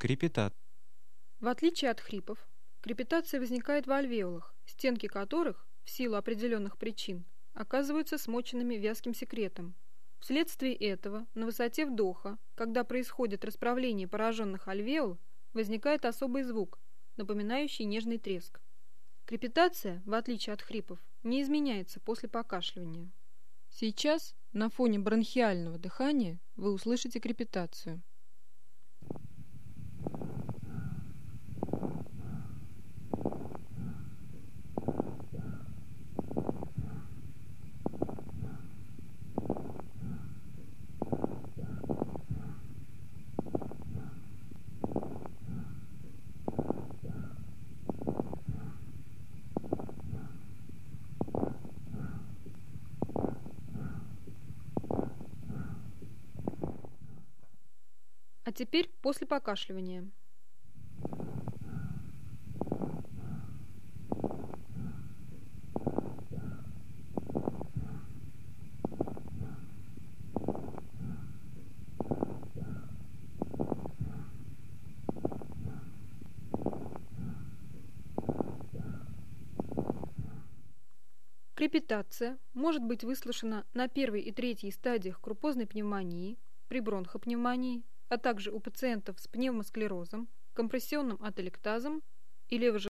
Крепитация. В отличие от хрипов, крепитация возникает в альвеолах, стенки которых, в силу определенных причин, оказываются смоченными вязким секретом. Вследствие этого на высоте вдоха, когда происходит расправление пораженных альвеол, возникает особый звук, напоминающий нежный треск. Крепитация, в отличие от хрипов, не изменяется после покашливания. Сейчас на фоне бронхиального дыхания вы услышите крепитацию. А теперь после покашливания. Крепитация может быть выслушана на первой и третьей стадиях крупозной пневмонии, при бронхопневмонии, а также у пациентов с пневмосклерозом, компрессионным ателектазом и